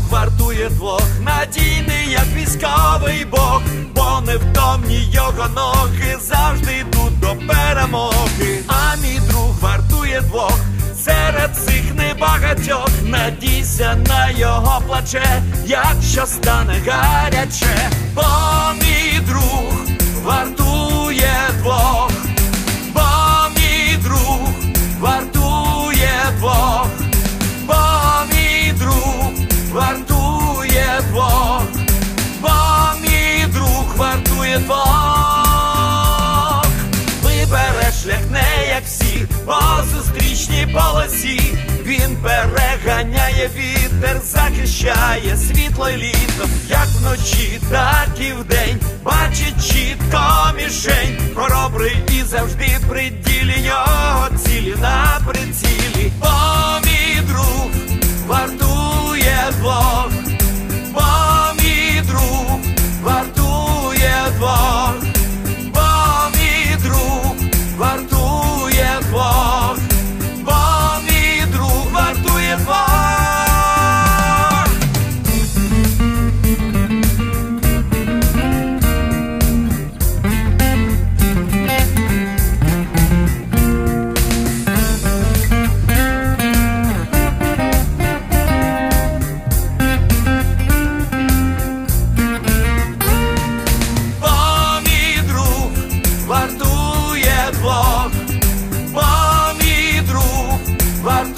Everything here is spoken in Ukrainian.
вартує двох, надійний, як військовий бог, бо невтомні його ноги завжди йдуть до перемоги. А мій друг вартує двох, серед цих небагатьох, надійся на його плече, якщо стане гаряче, бо мій друг вартує двох, бо мій друг вартує двох, бо мій друг вартує двох, бо мій друг вартує двох. Вибере шлях не як всі, по зустрічній полосі, він переганяє вітер, захищає світло й літо, як вночі, так і вдень, бачить чітко мішень, хоробрий і завжди при ділі, його цілі на прицілі. Бо мій друг вартує двох, бо мій друг вартує двох, бо мій друг вартує двох, бо мій друг вартує двох. Вартує двох, бо мій друг вартує